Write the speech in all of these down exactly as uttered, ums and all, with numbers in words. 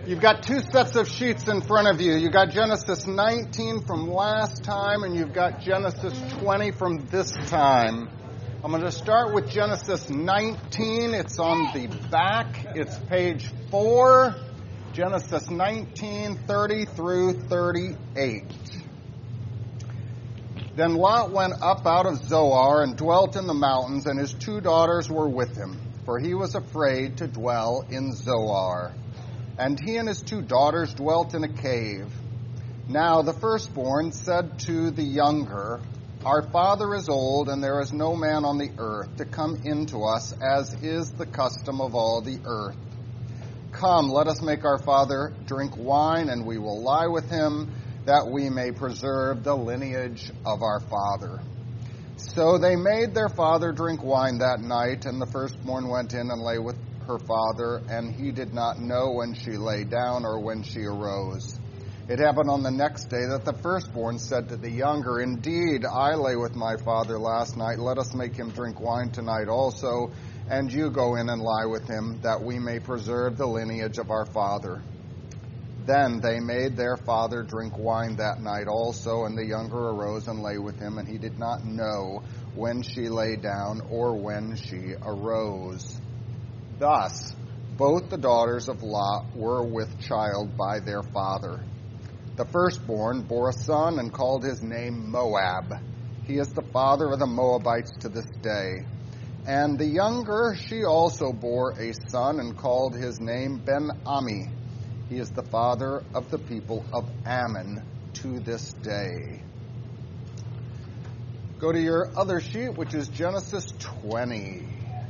You've got two sets of sheets in front of you. You've got Genesis nineteen from last time, and you've got Genesis twenty from this time. I'm going to start with Genesis nineteen. It's on the back. It's page four. Genesis nineteen, thirty through thirty-eight. Then Lot went up out of Zoar and dwelt in the mountains, and his two daughters were with him, for he was afraid to dwell in Zoar. And he and his two daughters dwelt in a cave. Now the firstborn said to the younger, Our father is old, and there is no man on the earth to come in to us, as is the custom of all the earth. Come, let us make our father drink wine, and we will lie with him, that we may preserve the lineage of our father. So they made their father drink wine that night, and the firstborn went in and lay with her father, and he did not know when she lay down or when she arose. It happened on the next day that the firstborn said to the younger, Indeed, I lay with my father last night. Let us make him drink wine tonight also, and you go in and lie with him, that we may preserve the lineage of our father. Then they made their father drink wine that night also, and the younger arose and lay with him, and he did not know when she lay down or when she arose. Thus, both the daughters of Lot were with child by their father. The firstborn bore a son and called his name Moab. He is the father of the Moabites to this day. And the younger, she also bore a son and called his name Ben-Ami. He is the father of the people of Ammon to this day. Go to your other sheet, which is Genesis twenty.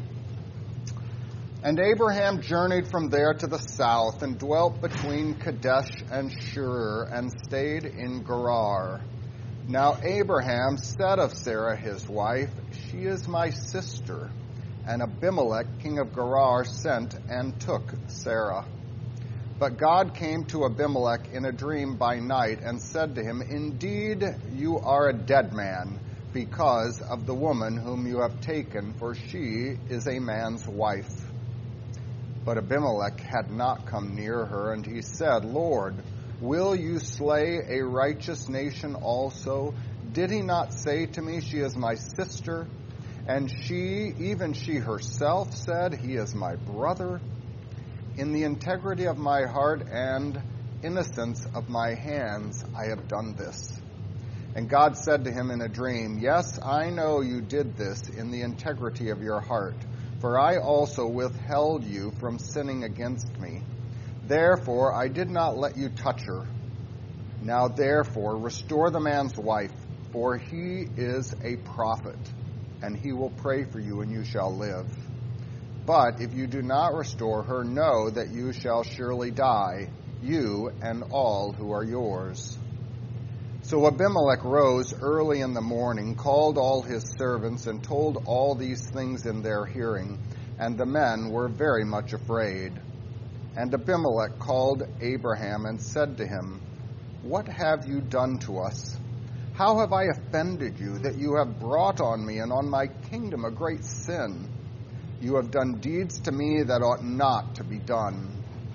And Abraham journeyed from there to the south and dwelt between Kadesh and Shur and stayed in Gerar. Now Abraham said of Sarah his wife, She is my sister. And Abimelech, king of Gerar, sent and took Sarah. But God came to Abimelech in a dream by night and said to him, Indeed, you are a dead man, because of the woman whom you have taken, for she is a man's wife. But Abimelech had not come near her, and he said, Lord, will you slay a righteous nation also? Did he not say to me, She is my sister? And she, even she herself, said, He is my brother. In the integrity of my heart and innocence of my hands, I have done this. And God said to him in a dream, Yes, I know you did this in the integrity of your heart. For I also withheld you from sinning against me. Therefore, I did not let you touch her. Now, therefore, restore the man's wife, for he is a prophet, and he will pray for you, and you shall live. But if you do not restore her, know that you shall surely die, you and all who are yours. So Abimelech rose early in the morning, called all his servants, and told all these things in their hearing, and the men were very much afraid. And Abimelech called Abraham and said to him, What have you done to us? How have I offended you, that you have brought on me and on my kingdom a great sin? You have done deeds to me that ought not to be done.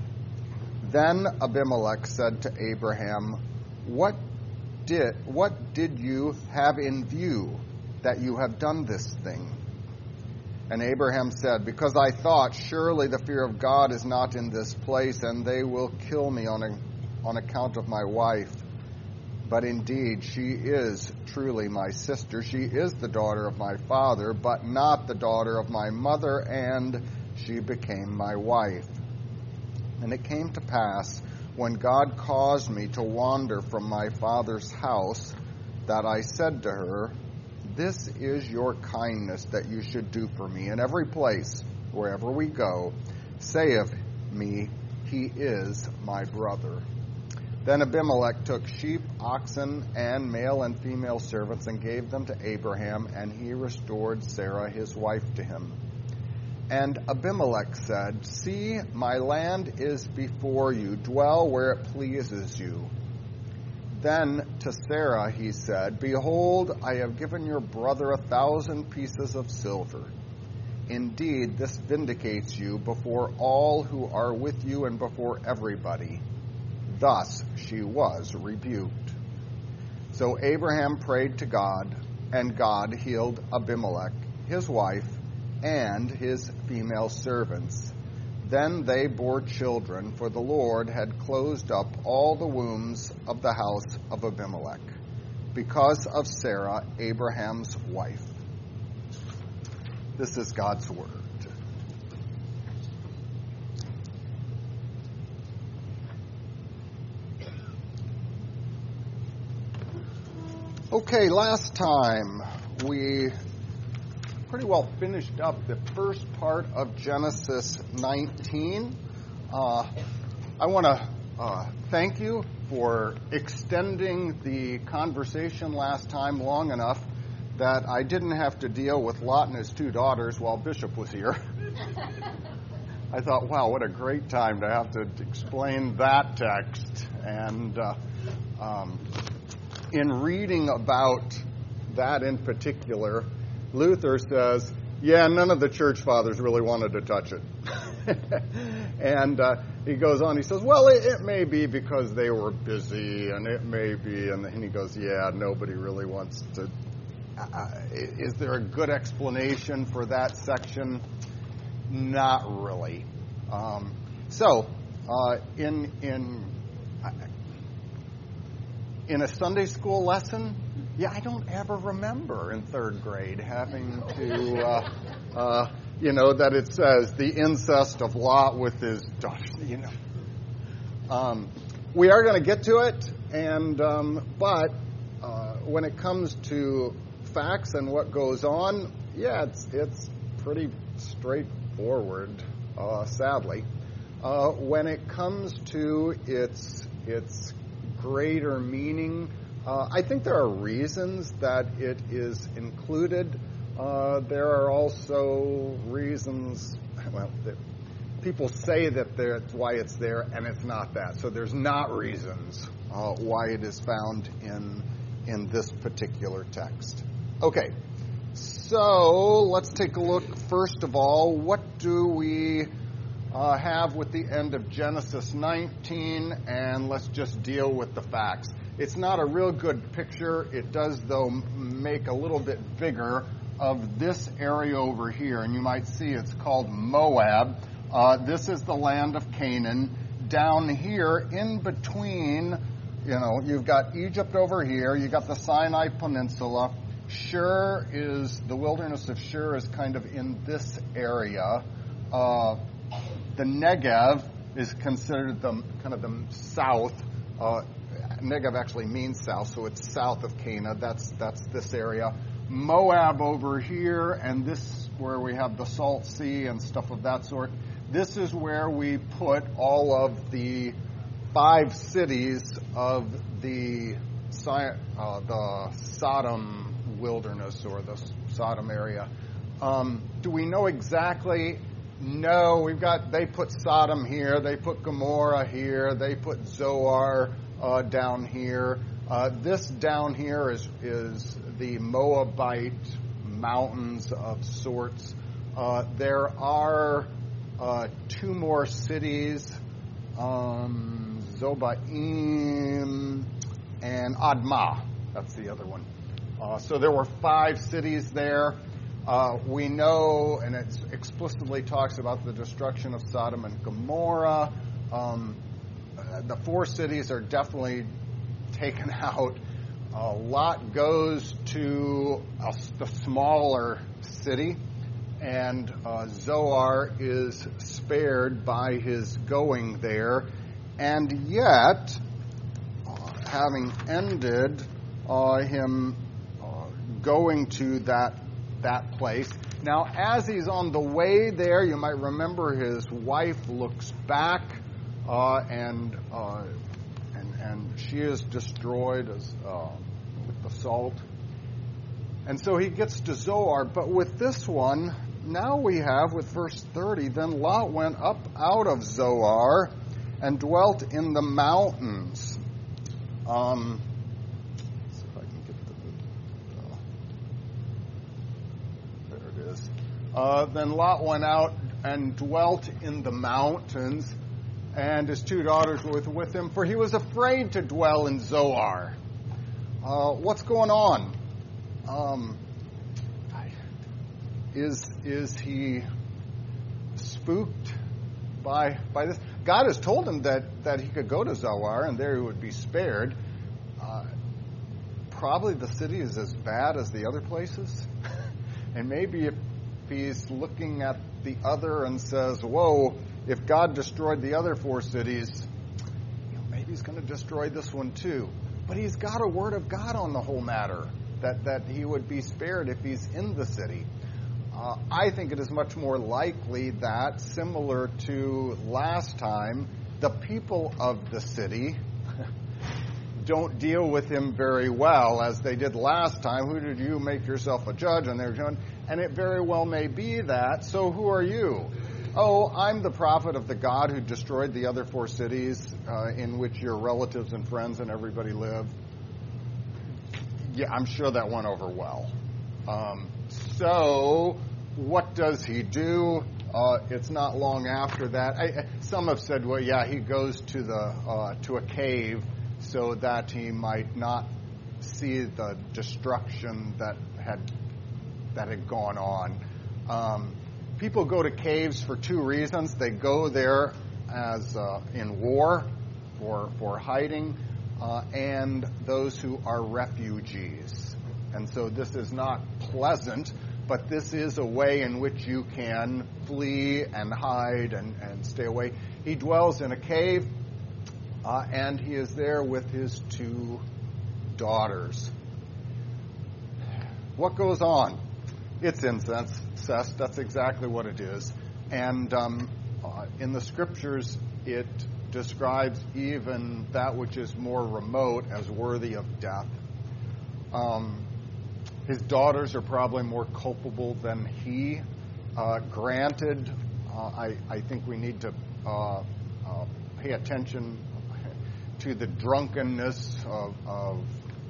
Then Abimelech said to Abraham, What Did, what did you have in view that you have done this thing? And Abraham said, Because I thought, surely the fear of God is not in this place, and they will kill me on, a, on account of my wife. But indeed, she is truly my sister. She is the daughter of my father, but not the daughter of my mother, and she became my wife. And it came to pass, when God caused me to wander from my father's house, that I said to her, This is your kindness that you should do for me in every place, wherever we go. Say of me, He is my brother. Then Abimelech took sheep, oxen, and male and female servants, and gave them to Abraham, and he restored Sarah his wife to him. And Abimelech said, See, my land is before you. Dwell where it pleases you. Then to Sarah he said, Behold, I have given your brother a thousand pieces of silver. Indeed, this vindicates you before all who are with you and before everybody." Thus she was rebuked. So Abraham prayed to God, and God healed Abimelech, his wife, and his female servants. Then they bore children, for the Lord had closed up all the wombs of the house of Abimelech, because of Sarah, Abraham's wife. This is God's word. Okay, last time we pretty well finished up the first part of Genesis nineteen. Uh, I want to uh, thank you for extending the conversation last time long enough that I didn't have to deal with Lot and his two daughters while Bishop was here. I thought, wow, what a great time to have to explain that text. And uh, um, in reading about that in particular, Luther says, yeah, none of the church fathers really wanted to touch it. And uh, he goes on, he says, well, it, it may be because they were busy, and it may be, and, and he goes, yeah, nobody really wants to. Uh, is there a good explanation for that section? Not really. Um, so, uh, in in uh, in a Sunday school lesson, yeah, I don't ever remember in third grade having to, uh, uh, you know, that it says the incest of Lot with his daughter. You know, um, we are going to get to it, and um, but uh, when it comes to facts and what goes on, yeah, it's it's pretty straightforward, uh, sadly. Uh, when it comes to its its greater meaning, uh, I think there are reasons that it is included. Uh, there are also reasons, well, that people say that that's why it's there, and it's not that. So there's not reasons uh, why it is found in in this particular text. Okay, so let's take a look. First of all, what do we uh, have with the end of Genesis nineteen? And let's just deal with the facts. It's not a real good picture. It does, though, make a little bit bigger of this area over here. And you might see it's called Moab. Uh, this is the land of Canaan. Down here, in between, you know, you've got Egypt over here. You've got the Sinai Peninsula. Shur is, the wilderness of Shur is kind of in this area. Uh, the Negev is considered the kind of the south. Uh, Negev actually means south, so it's south of Canaan. That's that's this area. Moab over here, and this where we have the Salt Sea and stuff of that sort. This is where we put all of the five cities of the uh, the Sodom wilderness or the Sodom area. Um, do we know exactly? No, we've got, they put Sodom here, they put Gomorrah here, they put Zoar uh, down here. Uh, this down here is, is the Moabite mountains of sorts. Uh, there are uh, two more cities, um, Zobaim and Admah. That's the other one. Uh, so there were five cities there. Uh, we know, and it explicitly talks about the destruction of Sodom and Gomorrah. Um, uh, the four cities are definitely taken out. Uh, Lot goes to a, the smaller city, and uh, Zoar is spared by his going there. And yet, uh, having ended uh, him uh, going to that that place. Now, as he's on the way there, you might remember his wife looks back, uh, and uh, and and she is destroyed as uh, with the salt. And so he gets to Zoar. But with this one, now we have with verse thirty. Then Lot went up out of Zoar and dwelt in the mountains. Um, Uh, then Lot went out and dwelt in the mountains, and his two daughters were with, with him, for he was afraid to dwell in Zoar. Uh, what's going on? Um, is is he spooked by by this? God has told him that, that he could go to Zoar and there he would be spared. Uh, probably the city is as bad as the other places. And maybe if he's looking at the other and says, whoa, if God destroyed the other four cities, you know, maybe he's going to destroy this one too. But he's got a word of God on the whole matter, that, that he would be spared if he's in the city. Uh, I think it is much more likely that, similar to last time, the people of the city don't deal with him very well as they did last time. Who did you make yourself a judge? And they're doing, and it very well may be that. So who are you? Oh, I'm the prophet of the God who destroyed the other four cities uh, in which your relatives and friends and everybody live. Yeah, I'm sure that went over well. Um, so what does he do? Uh, it's not long after that. I, some have said, well, yeah, he goes to the uh, to a cave so that he might not see the destruction that had that had gone on. Um, people go to caves for two reasons. They go there as uh, in war, for for hiding, uh, and those who are refugees. And so this is not pleasant, but this is a way in which you can flee and hide and, and stay away. He dwells in a cave, uh, and he is there with his two daughters. What goes on? It's incest. That's exactly what it is. And um, uh, in the scriptures, it describes even that which is more remote as worthy of death. Um, his daughters are probably more culpable than he. Uh, granted, uh, I, I think we need to uh, uh, pay attention to the drunkenness of, of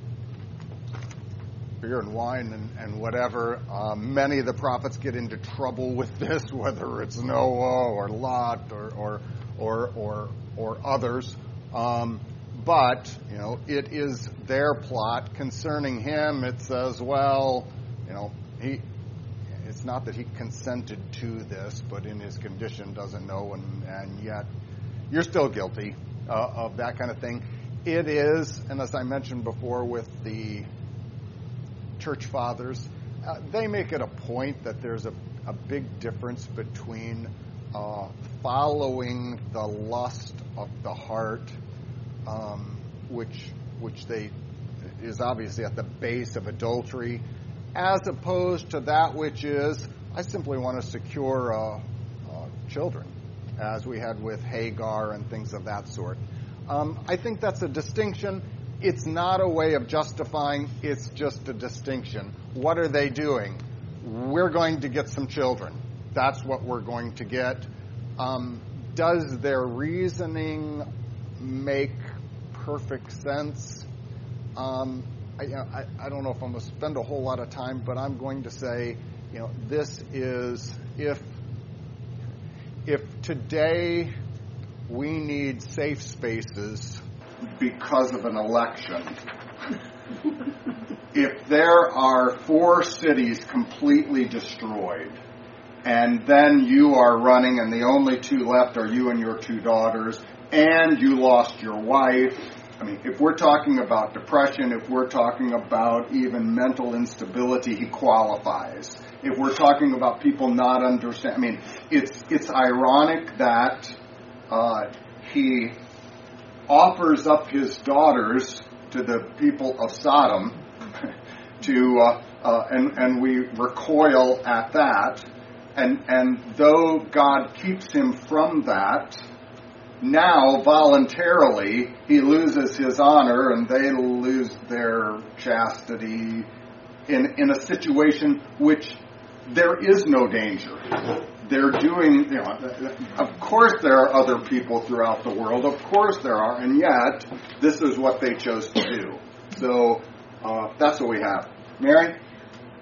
beer and wine and, and whatever. Uh, many of the prophets get into trouble with this, whether it's Noah or Lot or or or or, or others. Um, but you know, it is their plot concerning him. It says, well, you know, he. It's not that he consented to this, but in his condition doesn't know, and, and yet you're still guilty uh, of that kind of thing. It is, and as I mentioned before with the church fathers, uh, they make it a point that there's a, a big difference between uh, following the lust of the heart, um, which which they is obviously at the base of adultery, as opposed to that which is, I simply want to secure uh, uh, children, as we had with Hagar and things of that sort. Um, I think that's a distinction. It's not a way of justifying, it's just a distinction. What are they doing? We're going to get some children. That's what we're going to get. Um, does their reasoning make perfect sense? Um, I, you know, I, I don't know if I'm going to spend a whole lot of time, but I'm going to say, you know, this is, if if today we need safe spaces because of an election, if there are four cities completely destroyed, and then you are running and the only two left are you and your two daughters, and you lost your wife, I mean, if we're talking about depression, if we're talking about even mental instability, he qualifies. If we're talking about people not understand, I mean, it's it's ironic that uh, he offers up his daughters to the people of Sodom, to uh, uh, and and we recoil at that, and and though God keeps him from that, now voluntarily he loses his honor and they lose their chastity in in a situation which there is no danger. They're doing, you know, of course there are other people throughout the world, of course there are, and yet this is what they chose to do. So uh, that's what we have. Mary?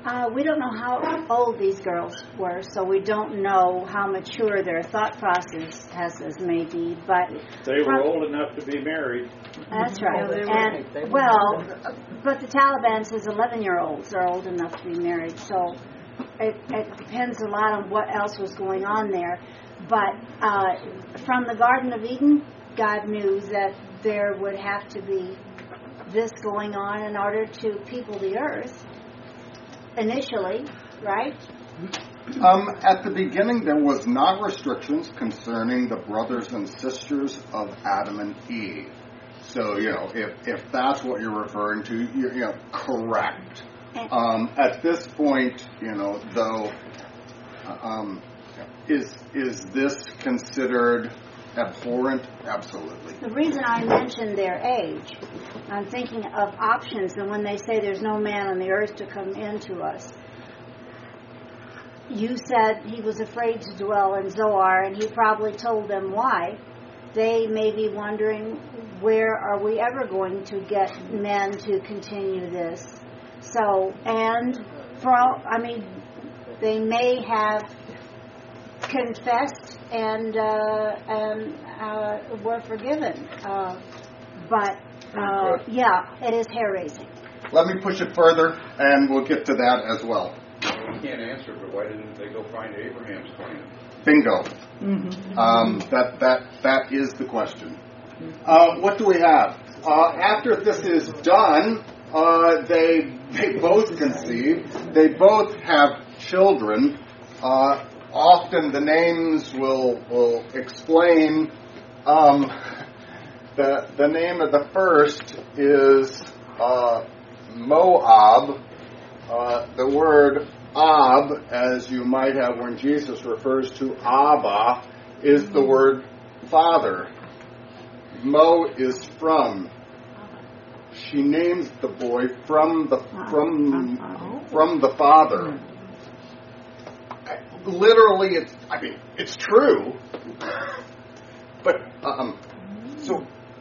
Uh, we don't know how old these girls were, so we don't know how mature their thought processes may be. But they were from, old enough to be married. That's right. And well, but the Taliban says eleven-year-olds are old enough to be married. So it, it depends a lot on what else was going on there. But uh, from the Garden of Eden, God knew that there would have to be this going on in order to people the earth. Initially, right? Um, at the beginning, there was not restrictions concerning the brothers and sisters of Adam and Eve. So, you know, if, if that's what you're referring to, you're, you know, correct. Um, at this point, you know, though, um, is is this considered abhorrent? Absolutely. The reason I mentioned their age, I'm thinking of options, and when they say there's no man on the earth to come into us, you said he was afraid to dwell in Zoar, and he probably told them why. They may be wondering, where are we ever going to get men to continue this? So, and for all, I mean, they may have confessed and uh, and uh, were forgiven, uh, but uh, yeah, it is hair raising. Let me push it further, and we'll get to that as well. Well, we can't answer, but why didn't they go find Abraham's clan? Bingo. Mm-hmm. Um, that that that is the question. Uh, what do we have? Uh, after this is done, uh, they they both conceive. They both have children. Uh, often the names will will explain. Um, the the name of the first is uh, Moab. Uh, the word Ab, as you might have when Jesus refers to Abba, is the word father. Mo is from. She names the boy from the from from the father. Literally, it's I mean it's true, but um, so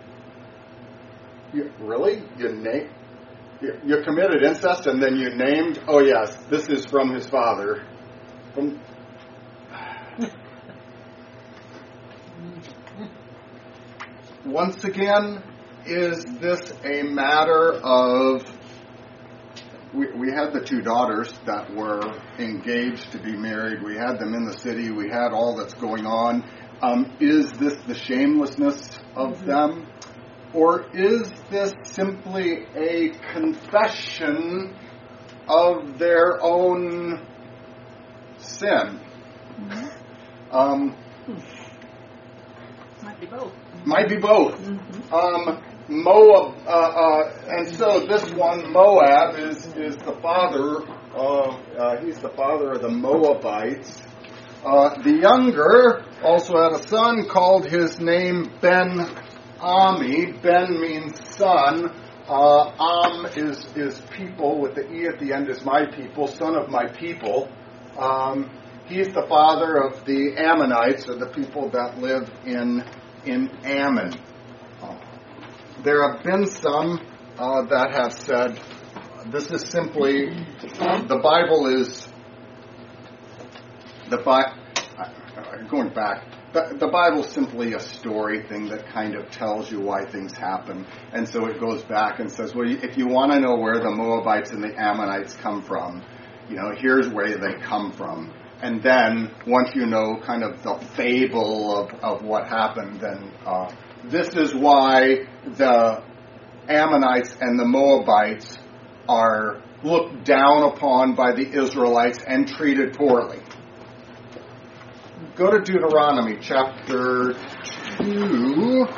you, really you name you, you committed incest and then you named. Oh yes, this is from his father. From once again, is this a matter of? We, we had the two daughters that were engaged to be married. We had them in the city. We had all that's going on. Um, is this the shamelessness of mm-hmm. them? Or is this simply a confession of their own sin? Mm-hmm. Um, might be both. Might be both. Mm-hmm. Um, Moab, uh, uh, and so this one, Moab, is is the father of, uh, he's the father of the Moabites. Uh, the younger also had a son, called his name Ben-Ami. Ben means son. Uh, Am is, is people, with the E at the end is my people, son of my people. Um, he's the father of the Ammonites, or the people that live in, in Ammon. There have been some uh, that have said this is simply the Bible is the Bi- going back. The, the Bible is simply a story thing that kind of tells you why things happen, and so it goes back and says, well, if you want to know where the Moabites and the Ammonites come from, you know, here's where they come from. And then once you know kind of the fable of, of what happened, then uh, this is why the Ammonites and the Moabites are looked down upon by the Israelites and treated poorly. Go to Deuteronomy chapter two.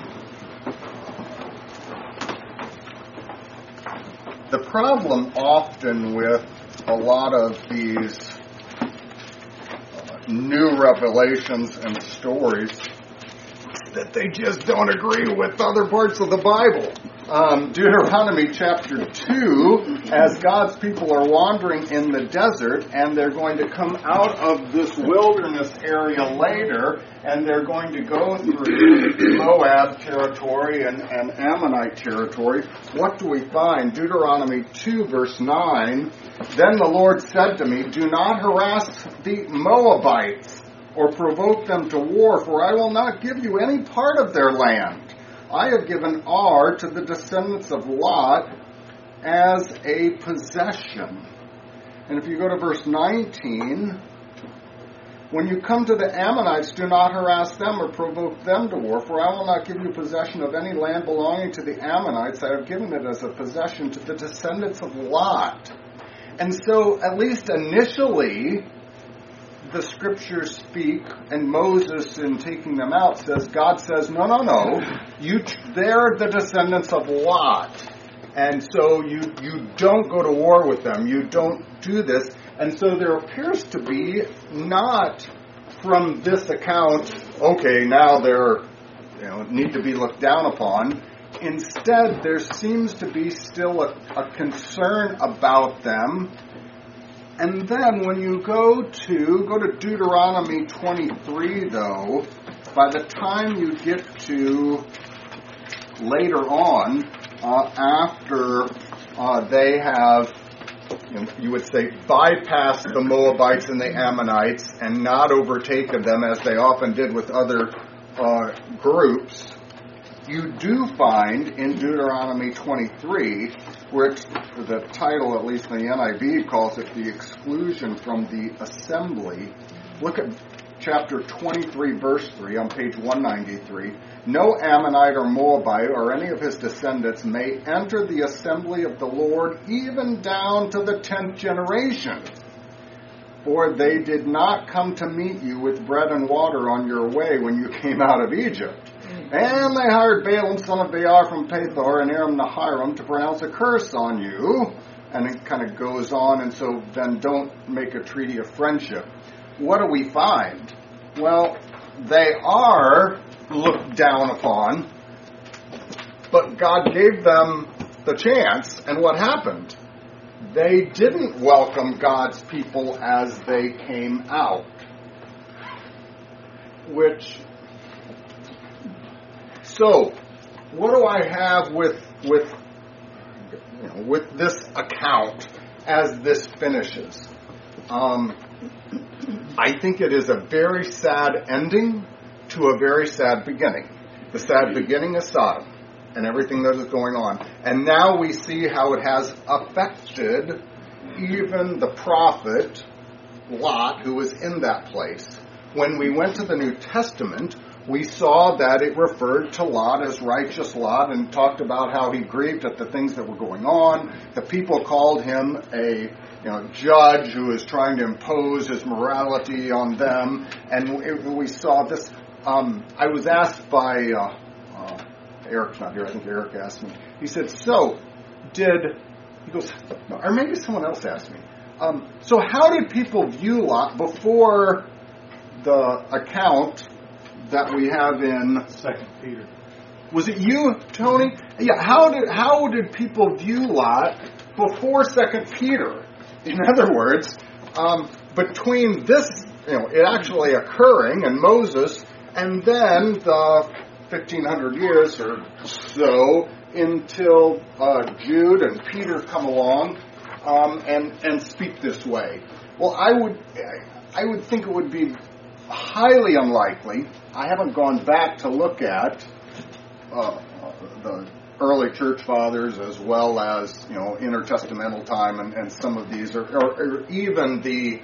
The problem often with a lot of these uh, new revelations and stories, that they just don't agree with other parts of the Bible. Um, Deuteronomy chapter two, as God's people are wandering in the desert, and they're going to come out of this wilderness area later, and they're going to go through Moab territory and, and Ammonite territory. What do we find? Deuteronomy two, verse nine, "Then the Lord said to me, do not harass the Moabites or provoke them to war, for I will not give you any part of their land. I have given Ar to the descendants of Lot as a possession." And if you go to verse nineteen, "When you come to the Ammonites, do not harass them or provoke them to war, for I will not give you possession of any land belonging to the Ammonites. I have given it as a possession to the descendants of Lot." And so, at least initially, the scriptures speak, and Moses, in taking them out, says, God says, no, no, no, you, they're the descendants of Lot. And so you, you don't go to war with them. You don't do this. And so there appears to be not from this account, okay, now they're, you know, need to be looked down upon. Instead, there seems to be still a, a concern about them. And then when you go to, go to Deuteronomy twenty-three, though, by the time you get to later on, uh, after uh, they have, you know, you would say, bypassed the Moabites and the Ammonites and not overtaken them as they often did with other uh, groups, you do find in Deuteronomy twenty-three, where it's, the title, at least in the N I V, calls it the exclusion from the assembly. Look at chapter twenty-three, verse three, on page one ninety-three. "No Ammonite or Moabite or any of his descendants may enter the assembly of the Lord, even down to the tenth generation. For they did not come to meet you with bread and water on your way when you came out of Egypt. And they hired Balaam, son of Beor, from Pethor, and Aram Nahiram to pronounce a curse on you." And it kind of goes on, and so then don't make a treaty of friendship. What do we find? Well, they are looked down upon, but God gave them the chance, and what happened? They didn't welcome God's people as they came out, which... So, what do I have with with you know, with this account as this finishes? Um, I think it is a very sad ending to a very sad beginning. The sad beginning is Sodom and everything that is going on. And now we see how it has affected even the prophet Lot, who was in that place. When we went to the New Testament, we saw that it referred to Lot as righteous Lot and talked about how he grieved at the things that were going on. The people called him a you know, judge who is trying to impose his morality on them. And we saw this. Um, I was asked by, uh, uh, Eric's not here, I think Eric asked me. He said, so did, he goes, or maybe someone else asked me. Um, so how did people view Lot before the account that we have in Second Peter? Was it you, Tony? Yeah. How did how did people view Lot before Second Peter? In other words, um, between this, you know, it actually occurring and Moses, and then the fifteen hundred years or so until uh, Jude and Peter come along um, and and speak this way. Well, I would I would think it would be highly unlikely. I haven't gone back to look at uh, the early church fathers as well as, you know, intertestamental time and, and some of these, or, or, or even the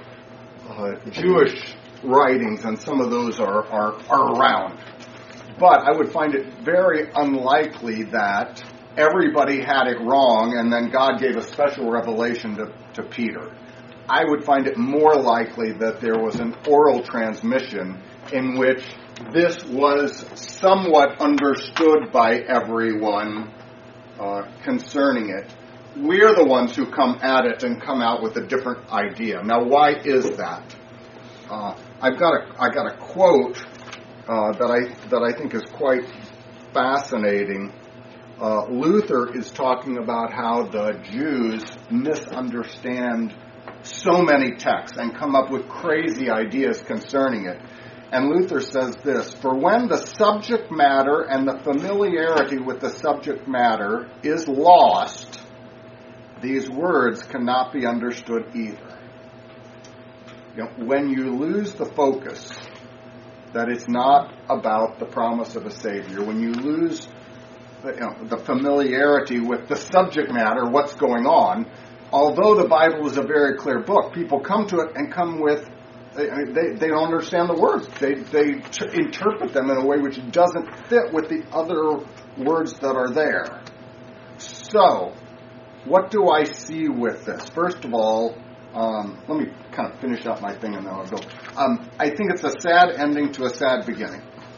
uh, Jewish writings, and some of those are, are, are around. But I would find it very unlikely that everybody had it wrong and then God gave a special revelation to, to Peter. I would find it more likely that there was an oral transmission in which this was somewhat understood by everyone uh, concerning it. We're the ones who come at it and come out with a different idea. Now, why is that? Uh, I've got a, I got a quote uh, that I that I think is quite fascinating. Uh, Luther is talking about how the Jews misunderstand so many texts and come up with crazy ideas concerning it. And Luther says this: for when the subject matter and the familiarity with the subject matter is lost, these words cannot be understood either. You know, when you lose the focus, that it's not about the promise of a Savior, when you lose the, you know, the familiarity with the subject matter, what's going on, although the Bible is a very clear book, people come to it and come with, they, they, they don't understand the words. They, they t- interpret them in a way which doesn't fit with the other words that are there. So, what do I see with this? First of all, um, let me kind of finish up my thing and then I'll go. Um, I think it's a sad ending to a sad beginning.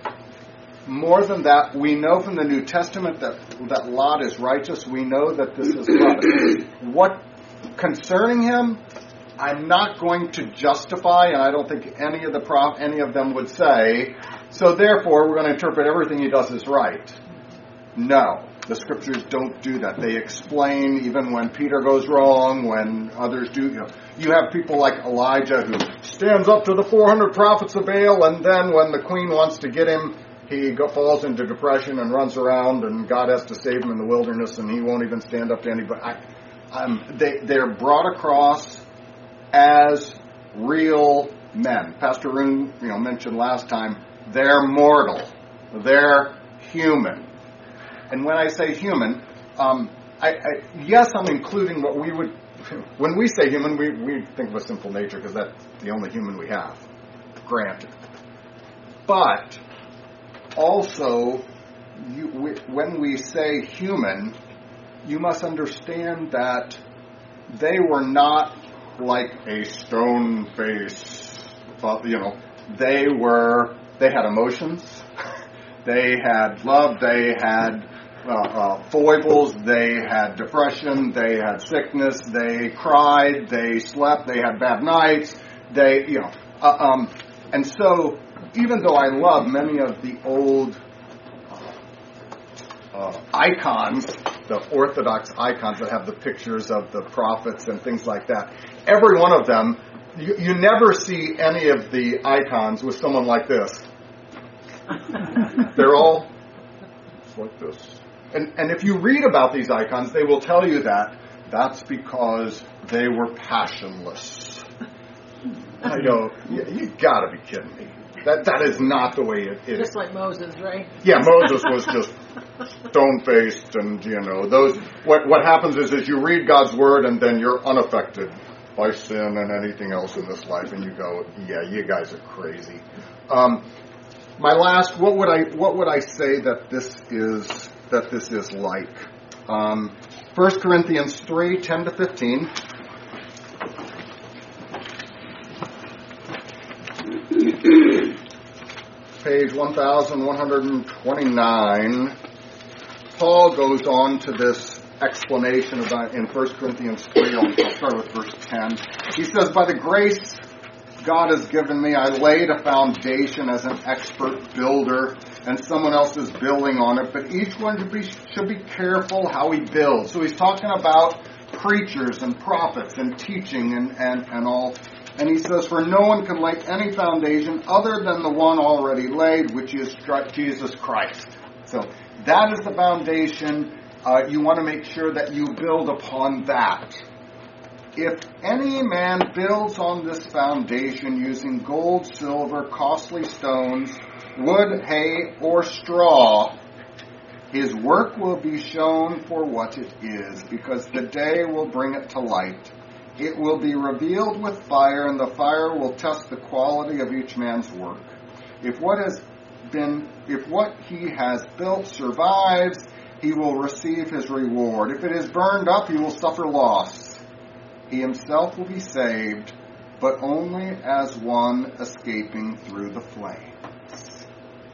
More than that, we know from the New Testament that, that Lot is righteous. We know that this is Lot. What concerning him, I'm not going to justify, and I don't think any of the prof, any of them would say, so therefore we're going to interpret everything he does as right. No, the Scriptures don't do that. They explain even when Peter goes wrong, when others do. You know, you have people like Elijah who stands up to the four hundred prophets of Baal, and then when the queen wants to get him, he go, falls into depression and runs around, and God has to save him in the wilderness, and he won't even stand up to anybody. I, um, they, they're brought across as real men. Pastor Roon, you know, mentioned last time, they're mortal. They're human. And when I say human, um, I, I, yes, I'm including what we would, when we say human, we, we think of a simple nature because that's the only human we have. Granted. But also, you, we, when we say human, you must understand that they were not like a stone face, you know, they were, they had emotions, they had love, they had uh, uh, foibles, they had depression, they had sickness, they cried, they slept, they had bad nights, they, you know, uh, um, and so even though I love many of the old uh, icons, the Orthodox icons that have the pictures of the prophets and things like that, every one of them, you, you never see any of the icons with someone like this. They're all like this. And, and if you read about these icons, they will tell you that that's because they were passionless. I go, you, you gotta be kidding me. That that is not the way it is. Just like Moses, right? Yeah, Moses was just stone-faced, and you know those. What what happens is, is you read God's word, and then you're unaffected by sin and anything else in this life, and you go, yeah, you guys are crazy. Um, my last, what would I what would I say that this is that this is like? Um, First Corinthians three ten to fifteen. Page one thousand one hundred twenty-nine, Paul goes on to this explanation about in First Corinthians three. I'll start with verse ten. He says, by the grace God has given me, I laid a foundation as an expert builder, and someone else is building on it, but each one should be, should be careful how he builds. So he's talking about preachers and prophets and teaching and, and, and all. And he says, for no one can lay any foundation other than the one already laid, which is Jesus Christ. So that is the foundation. Uh, you want to make sure that you build upon that. If any man builds on this foundation using gold, silver, costly stones, wood, hay, or straw, his work will be shown for what it is, because the day will bring it to light. It will be revealed with fire, and the fire will test the quality of each man's work. If what has been, if what he has built survives, he will receive his reward. If it is burned up, he will suffer loss. He himself will be saved, but only as one escaping through the flames.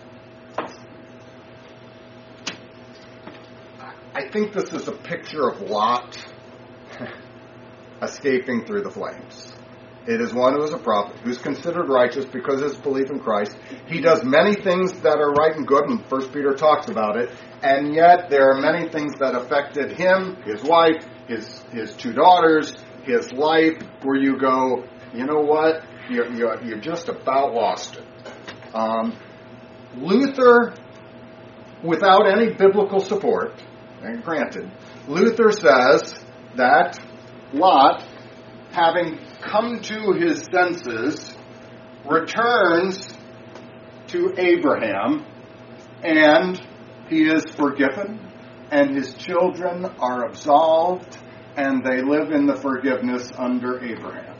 I think this is a picture of Lot escaping through the flames. It is one who is a prophet. who's considered righteous because of his belief in Christ. He does many things that are right and good, and First Peter talks about it, and yet there are many things that affected him, his wife, his his two daughters, his life, where you go, you know what, you're, you're, you're just about lost it. Um, Luther, without any biblical support, and granted, Luther says that Lot, having come to his senses, returns to Abraham, and he is forgiven, and his children are absolved, and they live in the forgiveness under Abraham.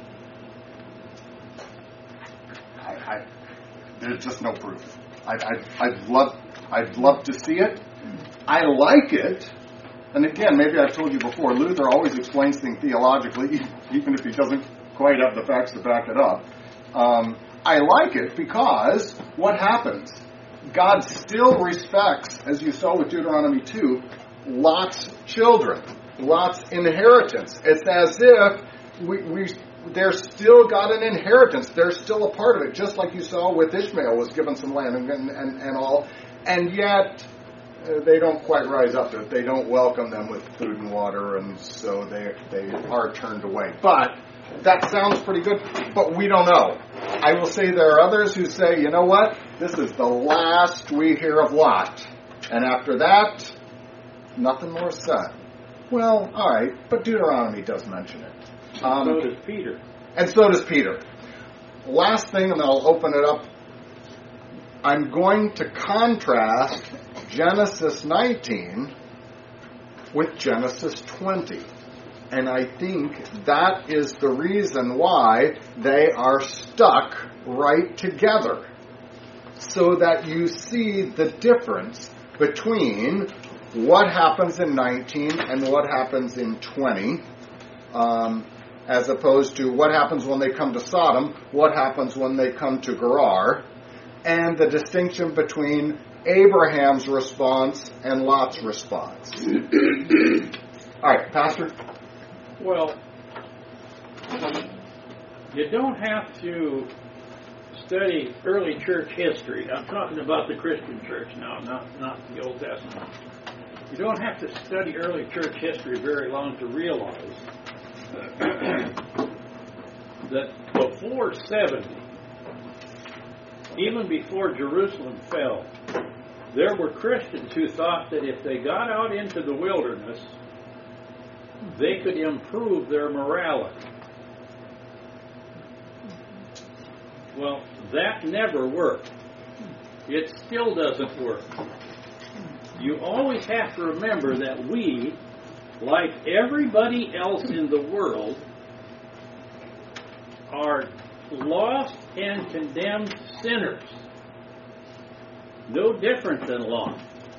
I, I, there's just no proof. I, I, I'd love, I'd love to see it. I like it. And again, maybe I've told you before, Luther always explains things theologically, even if he doesn't quite have the facts to back it up. Um, I like it because what happens? God still respects, as you saw with Deuteronomy two, Lot's children, Lot's inheritance. It's as if we, we they're still got an inheritance. They're still a part of it, just like you saw with Ishmael was given some land and, and, and all. And yet, uh, they don't quite rise up to it. They don't welcome them with food and water, and so they they are turned away. But that sounds pretty good, but we don't know. I will say there are others who say, you know what? This is the last we hear of Lot. And after that, nothing more is said. Well, all right, but Deuteronomy does mention it. Um, so does Peter. And so does Peter. Last thing, and I'll open it up. I'm going to contrast Genesis nineteen with Genesis twenty. And I think that is the reason why they are stuck right together. So that you see the difference between what happens in nineteen and what happens in twenty, um, as opposed to what happens when they come to Sodom, what happens when they come to Gerar, and the distinction between Abraham's response and Lot's response. All right, Pastor? Well, you don't have to study early church history. I'm talking about the Christian church now, not, not the Old Testament. You don't have to study early church history very long to realize that before seventy, even before Jerusalem fell, there were Christians who thought that if they got out into the wilderness, they could improve their morality. Well, that never worked. It still doesn't work. You always have to remember that we, like everybody else in the world, are lost and condemned sinners. No different than Lot.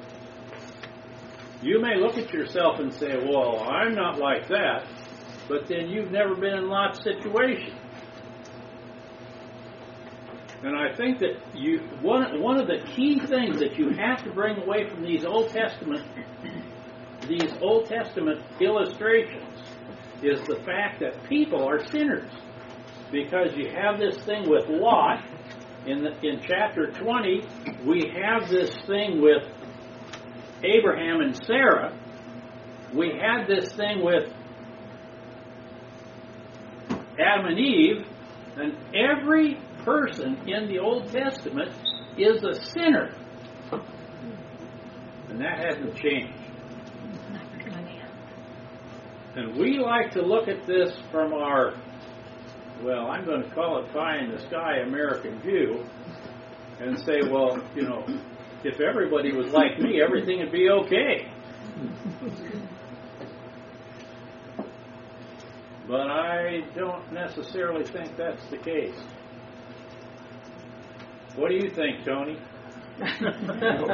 You may look at yourself and say, well, I'm not like that, but then you've never been in Lot's situation. And I think that you one one of the key things that you have to bring away from these Old Testament these Old Testament illustrations is the fact that people are sinners. Because you have this thing with Lot in the, in chapter twenty, we have this thing with Abraham and Sarah. We had this thing with Adam and Eve, and every person in the Old Testament is a sinner. And that hasn't changed. And we like to look at this from our, well, I'm going to call it pie in the sky American view, and say, well, you know, if everybody was like me, everything would be okay. But I don't necessarily think that's the case. What do you think, Tony? I'm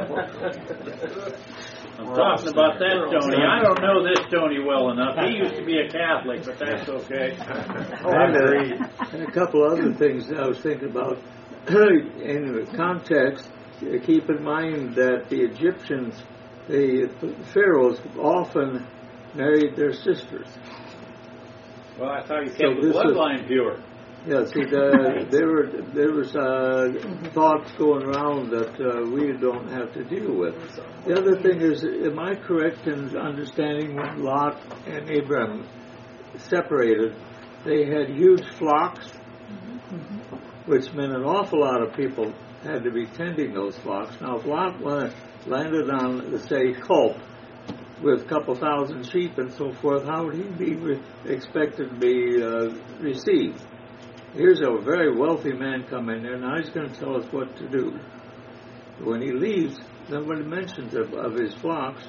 talking about that Tony. I don't know this Tony well enough. He used to be a Catholic, but that's okay. And, uh, and a couple other things I was thinking about. In the context, keep in mind that the Egyptians, the pharaohs, often married their sisters. Well, I thought you kept So the this bloodline is- pure. Yeah, see, the, there were there was uh, thoughts going around that uh, we don't have to deal with. The other thing is, am I correct in understanding when Lot and Abraham separated, they had huge flocks, which meant an awful lot of people had to be tending those flocks. Now, if Lot went, landed on, let's say, Culp, with a couple thousand sheep and so forth, how would he be re- expected to be uh, received? Here's a very wealthy man come in there, now he's going to tell us what to do. When he leaves, nobody mentions of, of his flocks.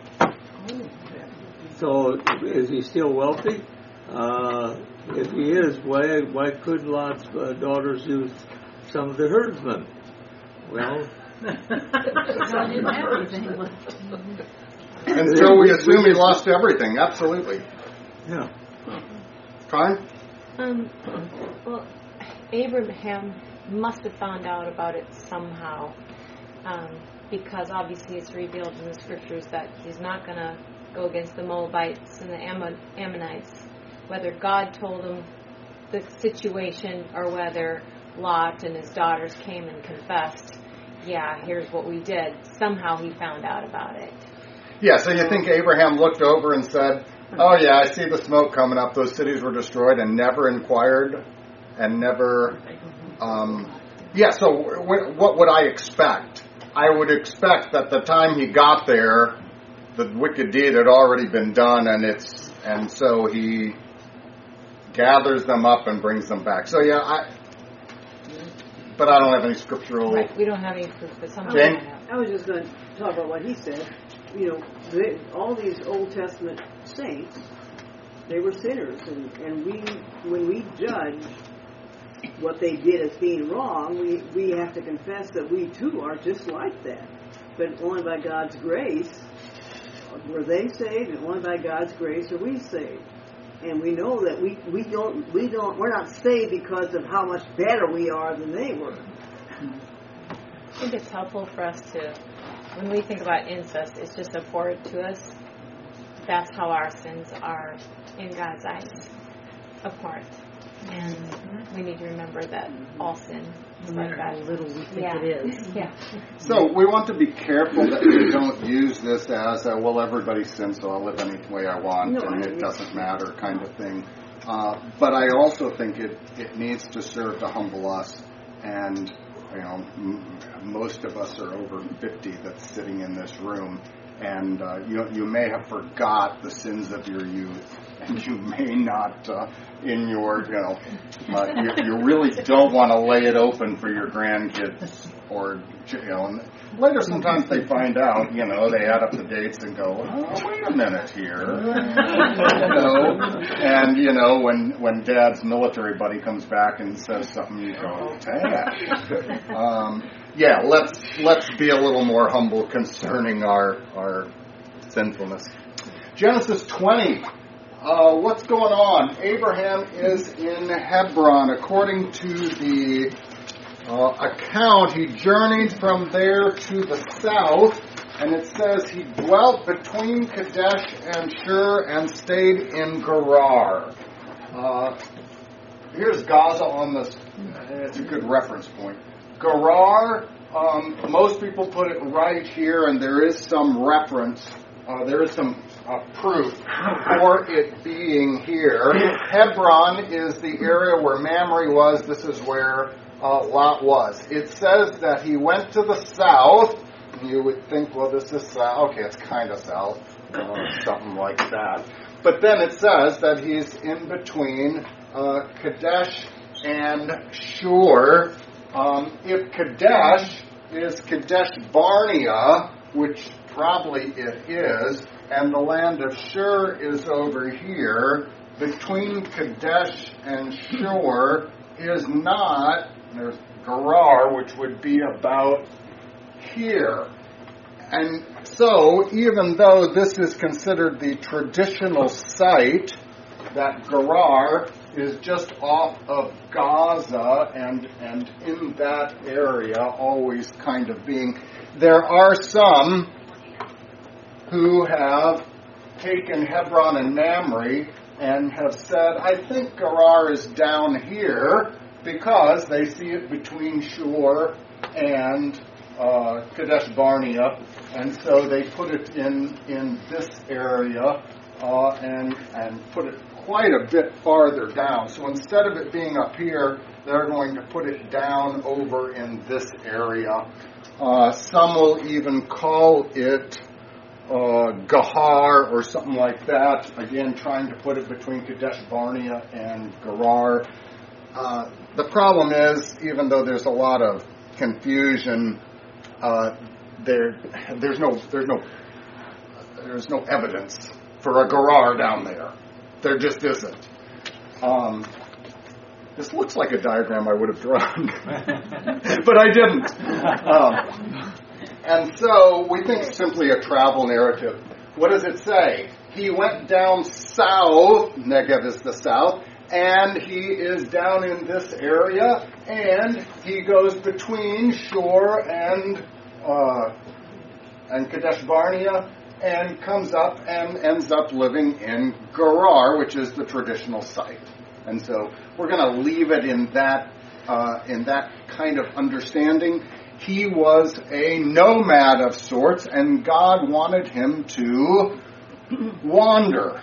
So, is he still wealthy? Uh, if he is, why why could Lot's uh, daughters use some of the herdsmen? Well, I didn't have anything left. And so we assume he lost everything. Absolutely. Yeah. Fine? Um, well, Abraham must have found out about it somehow, um, because obviously it's revealed in the scriptures that he's not going to go against the Moabites and the Ammon- Ammonites. Whether God told him the situation or whether Lot and his daughters came and confessed, yeah, here's what we did. Somehow he found out about it. Yeah, so you think Abraham looked over and said, oh yeah, I see the smoke coming up, those cities were destroyed, and never inquired, and never, um, yeah, so w- what would I expect? I would expect that the time he got there, the wicked deed had already been done, and it's, and so he gathers them up and brings them back. So yeah, I, but I don't have any scriptural. Right, we don't have any proof, but something Jane? like that. I was just going to talk about what he said. You know, they, all these Old Testament saints, they were sinners, and, and we, when we judge what they did as being wrong, we, we have to confess that we too are just like that. But only by God's grace were they saved, and only by God's grace are we saved. And we know that we, we don't we don't we're not saved because of how much better we are than they were. I think it's helpful for us to, when we think about incest, it's just abhorrent to us. That's how our sins are in God's eyes, abhorrent. And we need to remember that all sin is No like matter that. how little we think Yeah. it is. Yeah. So we want to be careful that we don't use this as a, well, everybody sins, so I'll live any way I want, No, and I- it doesn't matter kind of thing. Uh, but I also think it, it needs to serve to humble us, and you know, m- most of us are over fifty that's sitting in this room, and uh, you you may have forgot the sins of your youth, and you may not uh, in your you know uh, you, you really don't want to lay it open for your grandkids, or you know. And later, sometimes they find out, you know, they add up the dates and go, oh, wait a minute here, you know, and you know when when Dad's military buddy comes back and says something, you go, Dad. Um, yeah, let's let's be a little more humble concerning our our sinfulness. Genesis twenty. Uh, what's going on? Abraham is in Hebron. According to the uh, account, he journeyed from there to the south, and it says he dwelt between Kadesh and Shur and stayed in Gerar. Uh, here's Gaza on this. It's a good reference point. Gerar, um, most people put it right here, and there is some reference. Uh, there is some uh, proof for it being here. Hebron is the area where Mamre was. This is where uh, Lot was. It says that he went to the south. You would think, well, this is south. Okay, it's kind of south, uh, something like that. But then it says that he's in between uh, Kadesh and Shur. Um, if Kadesh is Kadesh Barnea, which probably it is, and the land of Shur is over here, between Kadesh and Shur is not, there's Gerar, which would be about here. And so, even though this is considered the traditional site, that Gerar is just off of Gaza and and in that area, always kind of being, there are some who have taken Hebron and Mamre and have said, I think Gerar is down here, because they see it between Shur and uh, Kadesh Barnea, and so they put it in in this area uh, and and put it quite a bit farther down. So instead of it being up here, they're going to put it down over in this area. Uh, some will even call it uh, Gahar or something like that. Again, trying to put it between Kadesh Barnea and Gerar. Uh, the problem is, even though there's a lot of confusion, uh, there there's no there's no there's no evidence for a Gerar down there. There just isn't. Um, this looks like a diagram I would have drawn, but I didn't. Um, and so we think simply a travel narrative. What does it say? He went down south, Negev is the south, and he is down in this area, and he goes between Shur and uh, and Kadesh Barnea, and comes up and ends up living in Gerar, which is the traditional site. And so we're going to leave it in that uh, in that kind of understanding. He was a nomad of sorts, and God wanted him to wander.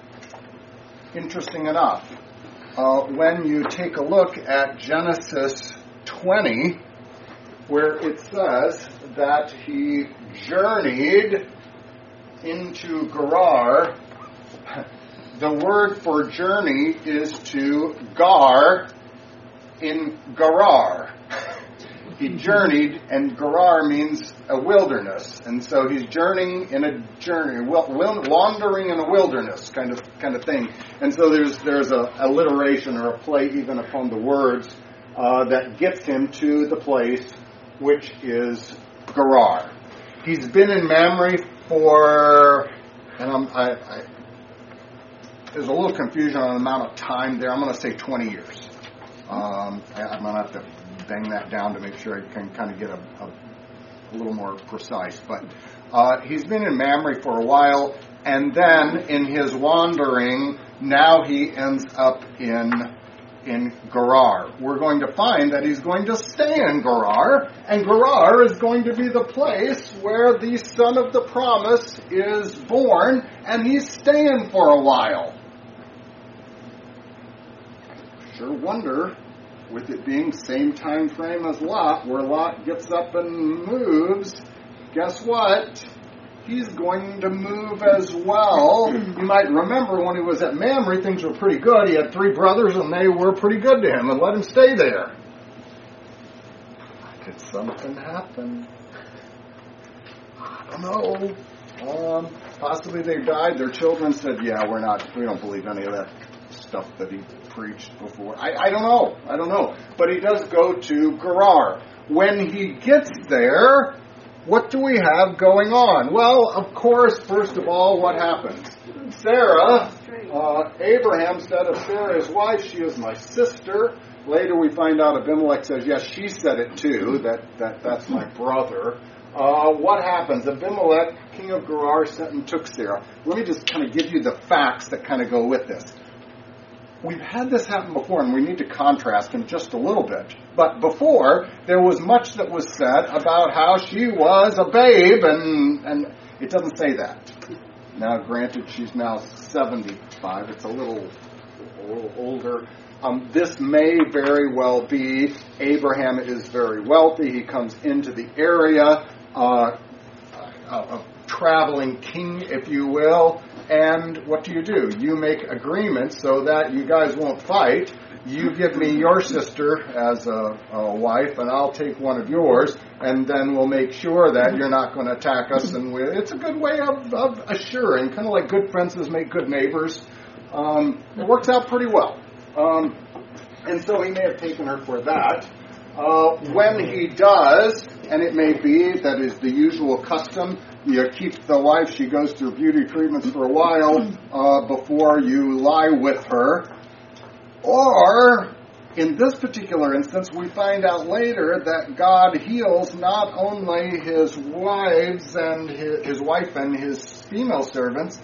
Interesting enough, uh, when you take a look at Genesis twenty, where it says that he journeyed into Gerar, the word for journey is to gar in Gerar. He journeyed, and Gerar means a wilderness, and so he's journeying in a journey, wandering in a wilderness kind of kind of thing. And so there's there's a alliteration or a play even upon the words uh, that gets him to the place which is Gerar. He's been in Mamre for, and I'm, I, I, there's a little confusion on the amount of time there. I'm going to say twenty years. Um, I, I'm going to have to bang that down to make sure I can kind of get a, a, a little more precise. But uh, he's been in Mamre for a while, and then in his wandering, now he ends up in in Gerar. We're going to find that he's going to stay in Gerar, and Gerar is going to be the place where the son of the promise is born, and he's staying for a while. Sure wonder, with it being same time frame as Lot, where Lot gets up and moves, guess what? He's going to move as well. You might remember when he was at Mamre, things were pretty good. He had three brothers, and they were pretty good to him and let him stay there. Did something happen? I don't know. Um, possibly they died. Their children said, yeah, we're not, we don't believe any of that stuff that he preached before. I, I don't know. I don't know. But he does go to Gerar. When he gets there, what do we have going on? Well, of course, first of all, what happens? Sarah, uh, Abraham said of Sarah, his wife, she is my sister. Later we find out Abimelech says, yes, she said it too, that, that that's my brother. Uh, what happens? Abimelech, king of Gerar, sent and took Sarah. Let me just kind of give you the facts that kind of go with this. We've had this happen before, and we need to contrast them just a little bit. But before, there was much that was said about how she was a babe, and and it doesn't say that. Now, granted, she's now seventy-five. It's a little, a little older. Um, this may very well be Abraham is very wealthy. He comes into the area, uh, a traveling king, if you will. And what do you do? You make agreements so that you guys won't fight. You give me your sister as a, a wife, and I'll take one of yours, and then we'll make sure that you're not going to attack us. And we, it's a good way of, of assuring, kind of like good fences make good neighbors. Um, it works out pretty well. Um, and so he may have taken her for that. Uh, when he does, and it may be that is the usual custom, you keep the wife, she goes through beauty treatments for a while uh, before you lie with her. Or, in this particular instance, we find out later that God heals not only his wives and his, his wife and his female servants,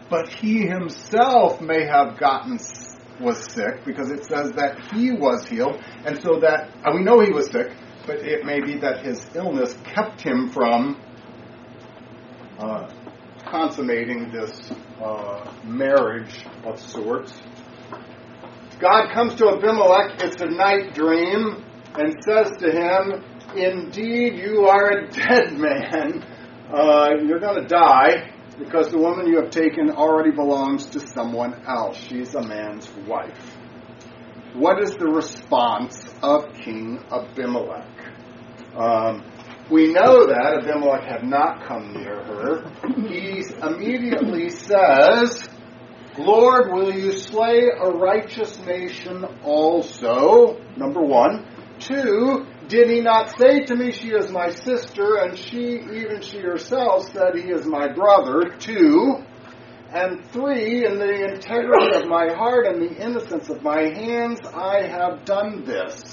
but he himself may have gotten was sick, because it says that he was healed, and so that and we know he was sick, but it may be that his illness kept him from uh, consummating this uh, marriage of sorts. God comes to Abimelech, it's a night dream, and says to him, indeed you are a dead man. Uh, you're going to die, because the woman you have taken already belongs to someone else. She's a man's wife. What is the response of King Abimelech? Um, we know that Abimelech had not come near her. He immediately says, Lord, will you slay a righteous nation also? Number one. Two, did he not say to me, she is my sister, and she, even she herself, said he is my brother? Two. And three, in the integrity of my heart and the innocence of my hands, I have done this.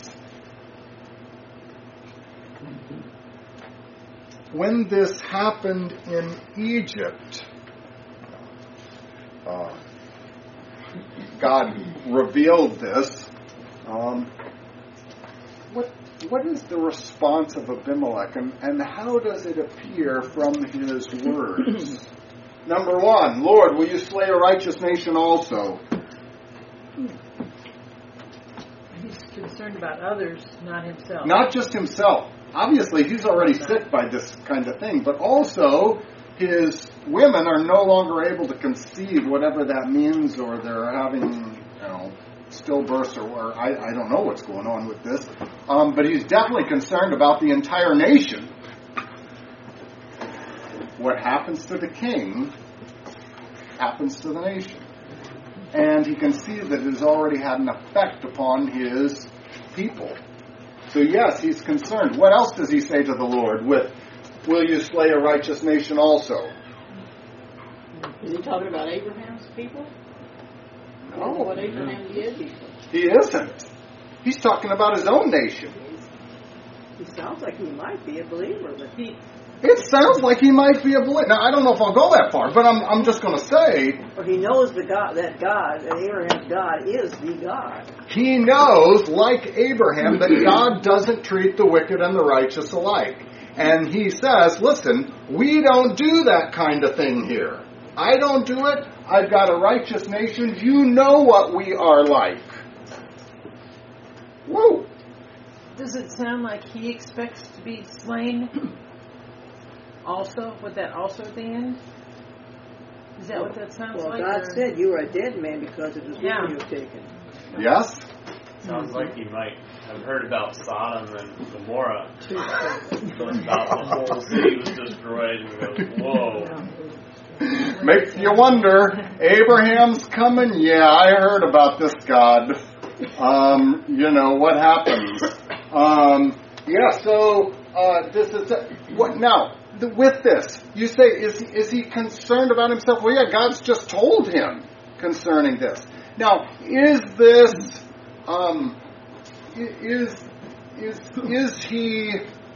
When this happened in Egypt, uh, God revealed this. Um, what what is the response of Abimelech, and, and how does it appear from his words? Number one, Lord, will you slay a righteous nation also? He's concerned about others, not himself. Not just himself. Obviously, he's already sick by this kind of thing, but also his women are no longer able to conceive, whatever that means, or they're having, you know, stillbirths, or, or I, I don't know what's going on with this. Um, but he's definitely concerned about the entire nation. What happens to the king happens to the nation. And he can see that it has already had an effect upon his people. So yes, he's concerned. What else does he say to the Lord with, will you slay a righteous nation also? Is he talking about Abraham's people? No. What Abraham did? He, He isn't. He's talking about his own nation. he sounds like he might be a believer, but he... It sounds like he might be a believer. Now, I don't know if I'll go that far, but I'm I'm just going to say... Or he knows the God, that God, that Abraham's God is the God. He knows, like Abraham, that God doesn't treat the wicked and the righteous alike. And he says, listen, we don't do that kind of thing here. I don't do it. I've got a righteous nation. You know what we are like. Whoa. Does it sound like he expects to be slain also? Would that also at the end? Is that well, what that sounds well, like? God or? said you are a dead man because of the Yeah. woman you've taken. Yes? Sounds like you might have heard about Sodom and Gomorrah. About the whole city was destroyed, and goes, whoa. Makes you wonder, Abraham's coming? Yeah, I heard about this God. Um, you know, what happens? Um, yeah, so uh, this is... what now, the, with this, you say, is, is he concerned about himself? Well, yeah, God's just told him concerning this. Now, is this... Um, is is is he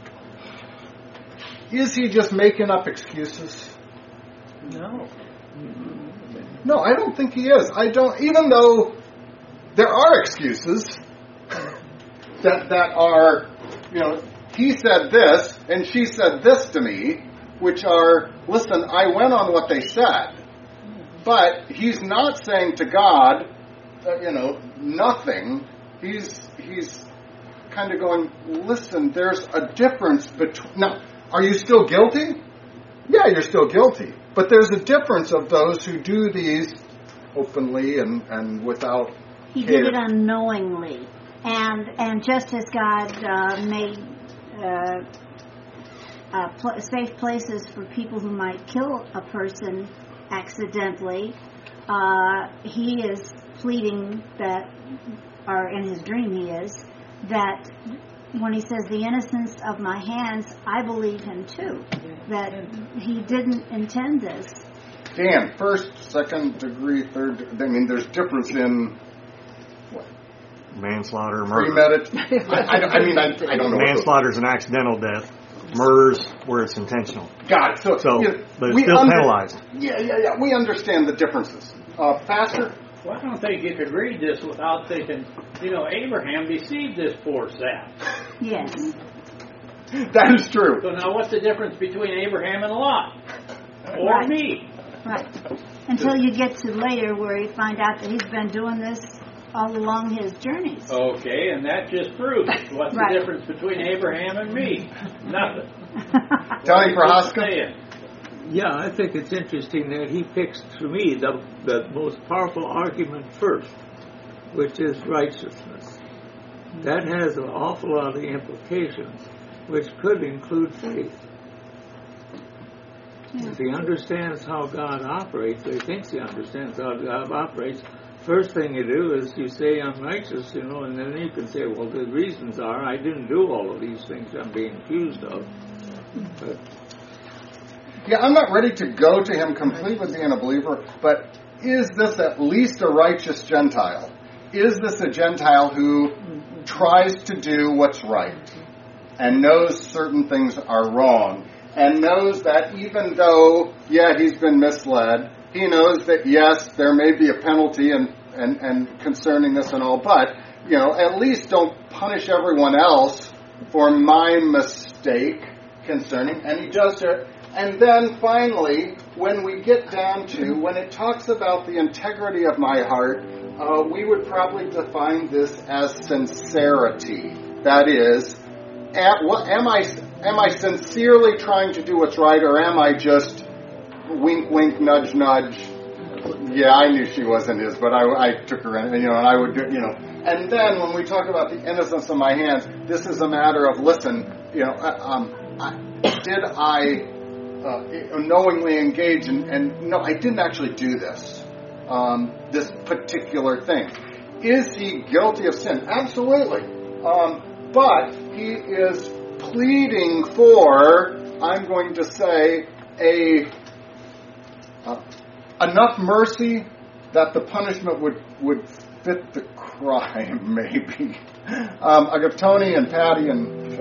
is he just making up excuses? No. No, I don't think he is. I don't, even though there are excuses that that are, you know, he said this and she said this to me, which are, listen, I went on what they said, but he's not saying to God, uh, you know, nothing. He's he's kind of going, listen, there's a difference between... Now, are you still guilty? Yeah, you're still guilty. But there's a difference of those who do these openly and, and without He care. did it unknowingly. And and just as God uh, made uh, uh, pl- safe places for people who might kill a person accidentally, uh, he is pleading that, or in his dream he is, that when he says the innocence of my hands, I believe him too. That he didn't intend this. Dan, first, second degree, third... I mean, there's difference in... What? Manslaughter, murder. Premeditated. I, I, I mean, I, I don't know. Manslaughter is an accidental death. murders where it's intentional. Got it. So, So, you know, but it's we still under- penalized. Yeah, yeah, yeah. We understand the differences. Uh, Pastor? Well, I don't think you could read this without thinking, you know, Abraham deceived this poor sap. Yes. That is true. So now what's the difference between Abraham and Lot? Or Right. me? Right. Until you get to later where you find out that he's been doing this all along his journeys. Okay, and that just proves what's Right. the difference between Abraham and me? Nothing. Tony Just Prohaska? saying. Yeah, I think it's interesting that he picks, to me, the, the most powerful argument first, which is righteousness. That has an awful lot of implications, which could include faith. If he understands how God operates, or he thinks he understands how God operates, first thing you do is you say, I'm righteous, you know, and then you can say, well, the reasons are I didn't do all of these things I'm being accused of. But Yeah, I'm not ready to go to him complete with being a believer, but is this at least a righteous Gentile? Is this a Gentile who tries to do what's right and knows certain things are wrong and knows that even though, yeah, he's been misled, he knows that, yes, there may be a penalty and, and, and concerning this and all, but, you know, at least don't punish everyone else for my mistake concerning, and he does it. And then finally, when we get down to, when it talks about the integrity of my heart, uh, we would probably define this as sincerity. That is, am, what, am I am I sincerely trying to do what's right, or am I just wink, wink, nudge, nudge? Yeah, I knew she wasn't his, but I, I took her in, you know, and I would do, you know. And then when we talk about the innocence of my hands, this is a matter of, listen, you know, um, I, did I uh, knowingly engage in, and no, I didn't actually do this, um, this particular thing. Is he guilty of sin? Absolutely. Um, but he is pleading for, I'm going to say, a uh, enough mercy that the punishment would, would fit the crime, maybe. Um, I got Tony and Patty and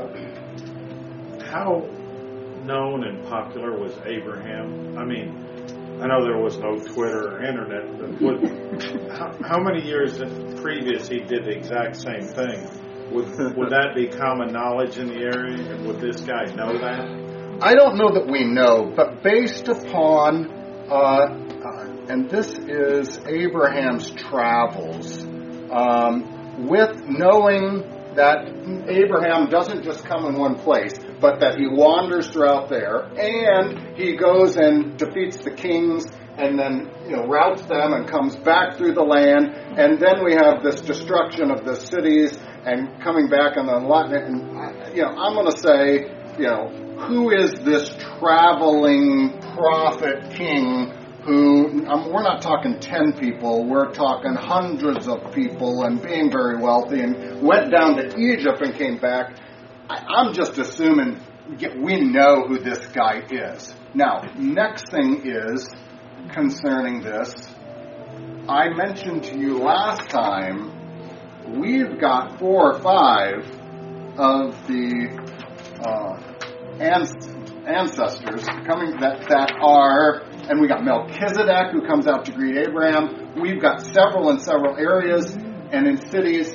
How known and popular was Abraham? I mean, I know there was no Twitter or internet, but would, how, how many years previous he did the exact same thing? Would would that be common knowledge in the area? And would this guy know that? I don't know that we know, but based upon, uh, uh, and this is Abraham's travels, um, with knowing that Abraham doesn't just come in one place, but that he wanders throughout there, and he goes and defeats the kings, and then, you know, routs them and comes back through the land, and then we have this destruction of the cities and coming back and then and you know, I'm going to say, you know, who is this traveling prophet king who, um, we're not talking ten people, we're talking hundreds of people and being very wealthy, and went down to Egypt and came back. I, I'm just assuming we know who this guy is. Now, next thing is concerning this. I mentioned to you last time, we've got four or five of the uh, ancestors coming that, that are, and we got Melchizedek who comes out to greet Abraham. We've got several in several areas and in cities.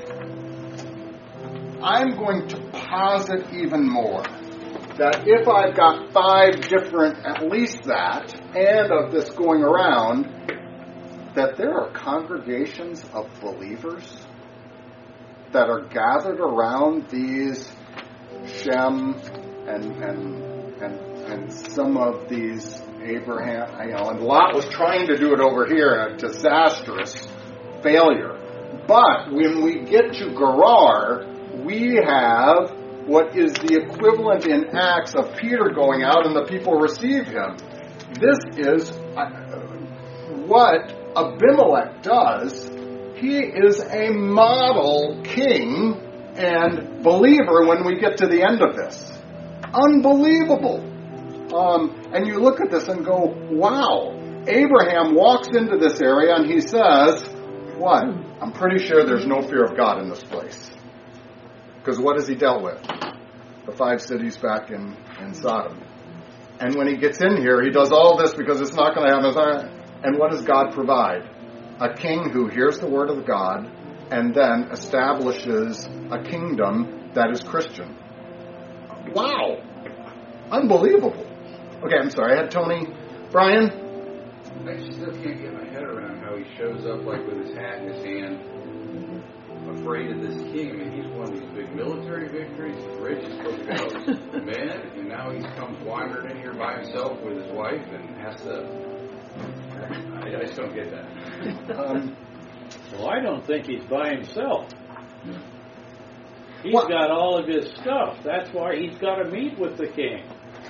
I'm going to posit even more that if I've got five different, at least that, and of this going around, that there are congregations of believers that are gathered around these Shem and and and and some of these Abraham, you know, and Lot was trying to do it over here, a disastrous failure. But when we get to Gerar, we have what is the equivalent in Acts of Peter going out and the people receive him. This is uh, what Abimelech does. He is a model king and believer when we get to the end of this. Unbelievable. Um, and you look at this and go, wow. Abraham walks into this area and he says, what? I'm pretty sure there's no fear of God in this place. Because what has he dealt with? the five cities back in, in Sodom. And when he gets in here, he does all this because it's not going to happen. And what does God provide? A king who hears the word of God and then establishes a kingdom that is Christian. Wow. Unbelievable. Okay, I'm sorry. I had Tony. Brian? I still can't get my head around how he shows up like with his hat in his hand, afraid of this king. I mean, he's won these big military victories. He's rich. He's supposed to be those men, and now he comes wandering in here by himself with his wife and has to... I, I just don't get that. Um, well, I don't think he's by himself. He's what? got all of his stuff. That's why he's got to meet with the king.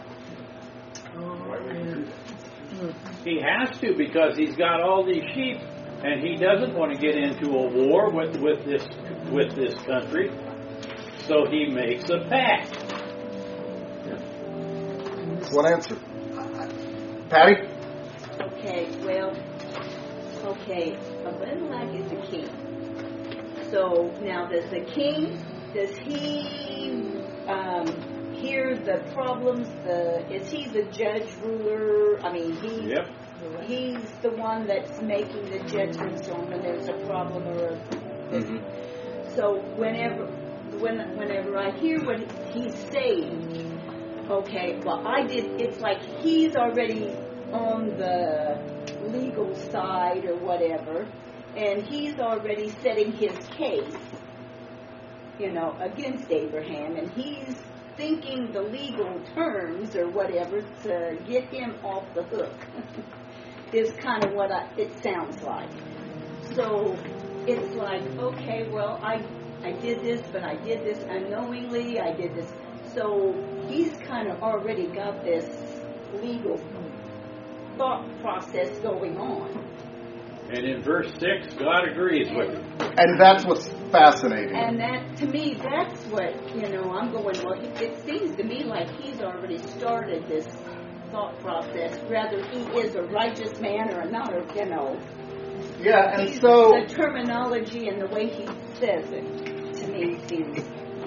He has to, because he's got all these sheep, and he doesn't want to get into a war with, with this with this country. So he makes a pact. What answer? Patty? Okay, well, okay, Abimelech is the king. So now does the king, does he um, hear the problems, the is he the judge, ruler? I mean, he, yep. he's the one that's making the judgments on when there's a problem or a... Mm-hmm. So whenever, when, whenever I hear what he's saying, okay, well, I did, it's like he's already on the legal side or whatever, and he's already setting his case, you know, against Abraham, and he's thinking the legal terms or whatever to get him off the hook is kind of what I, it sounds like. So it's like, okay, well, I, I did this, but I did this unknowingly, I did this. So he's kind of already got this legal thought process going on. And in verse six, God agrees and, with him. And that's what's fascinating. And that, to me, that's what, you know, I'm going, well, it seems to me like he's already started this thought process, whether he is a righteous man or not, or, you know. Yeah, and so... The terminology and the way he says it, to me, seems...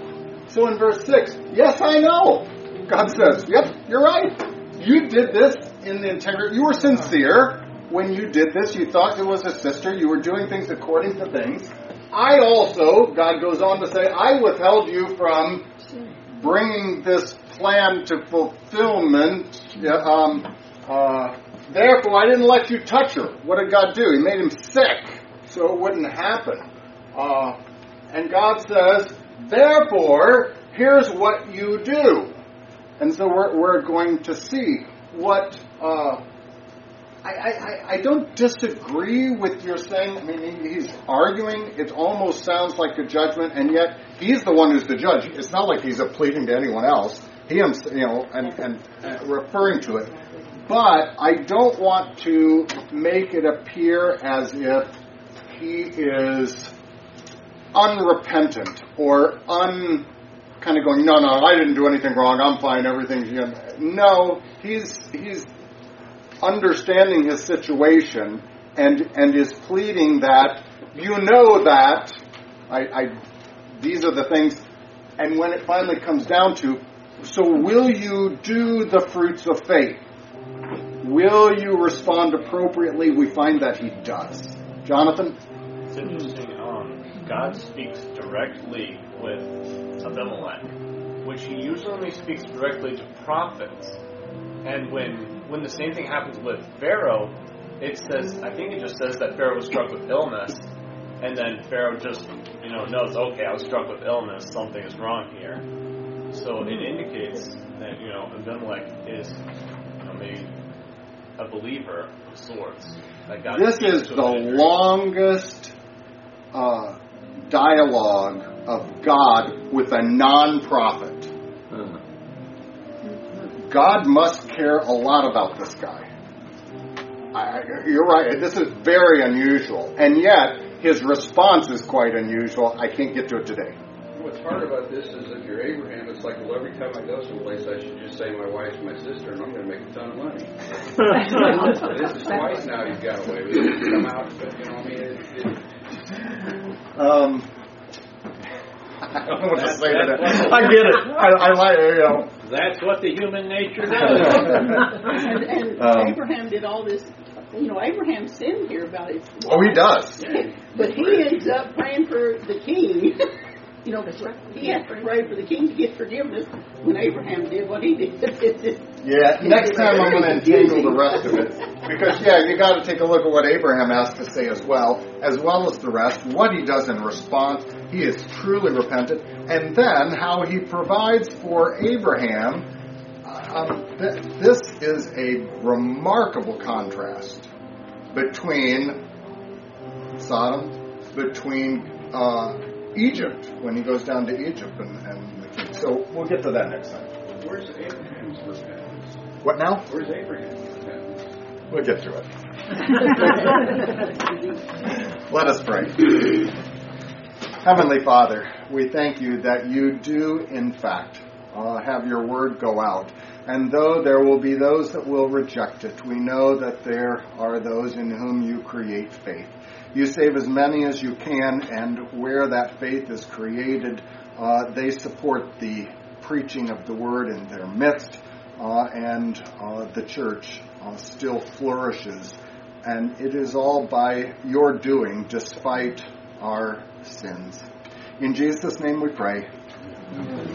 So in verse six, yes, I know. God says, yep, you're right. You did this in the integrity. You were sincere when you did this. You thought it was a sister. You were doing things according to things. I also, God goes on to say, I withheld you from bringing this plan to fulfillment. Um, uh, therefore, I didn't let you touch her. What did God do? He made him sick so it wouldn't happen. Uh, and God says, therefore, here's what you do. And so we're, we're going to see what... Uh, I, I, I don't disagree with your saying. I mean, he's arguing. It almost sounds like a judgment, and yet he's the one who's the judge. It's not like he's pleading to anyone else. He, you know, and, and uh, referring to it. But I don't want to make it appear as if he is unrepentant or un kind of going, no, no, I didn't do anything wrong. I'm fine. Everything's, you know. No, he's he's. understanding his situation and and is pleading that you know that I, I these are the things, and when it finally comes down to, so will you do the fruits of faith? Will you respond appropriately? We find that he does. Jonathan? It's interesting. Um, God speaks directly with Abimelech, which he usually only speaks directly to prophets. And when when the same thing happens with Pharaoh, it says, I think it just says that Pharaoh was struck with illness, and then Pharaoh just, you know, knows, okay, I was struck with illness, something is wrong here. So it indicates that, you know, Abimelech is, you know, maybe a believer of sorts. That God this is the longest uh, dialogue of God with a non-prophet. Uh-huh. God must care a lot about this guy. I, you're right. This is very unusual. And yet, his response is quite unusual. I can't get to it today. What's hard about this is if you're Abraham, it's like, well, every time I go someplace, I should just say my wife's my sister, and I'm going to make a ton of money. This is twice now he's got away with it. Come out, but, you know, I mean, it, it... Um, I don't know what to say to that. I get it. I, I like it, you know. That's what the human nature does. and and Um, Abraham did all this. You know, Abraham sinned here about his wife. Oh, he does. But he ends up praying for the king. You know, he has to pray for the king to get forgiveness when Abraham did what he did. Yeah, next time I'm going to entangle the rest of it. Because, yeah, you got to take a look at what Abraham has to say as well, as well as the rest, what he does in response. He is truly repentant. And then how he provides for Abraham. Um, th- this is a remarkable contrast between Sodom, between uh, Egypt, when he goes down to Egypt and, and the king. So we'll get to that next time. Where's Abraham's repentance? What now? Where's Abraham's repentance? We'll get to it. Let us pray. Heavenly Father, we thank you that you do, in fact, uh, have your word go out. And though there will be those that will reject it, we know that there are those in whom you create faith. You save as many as you can, and where that faith is created, uh, they support the preaching of the word in their midst, uh, and uh, the church uh, still flourishes. And it is all by your doing, despite our sins. In Jesus' name we pray.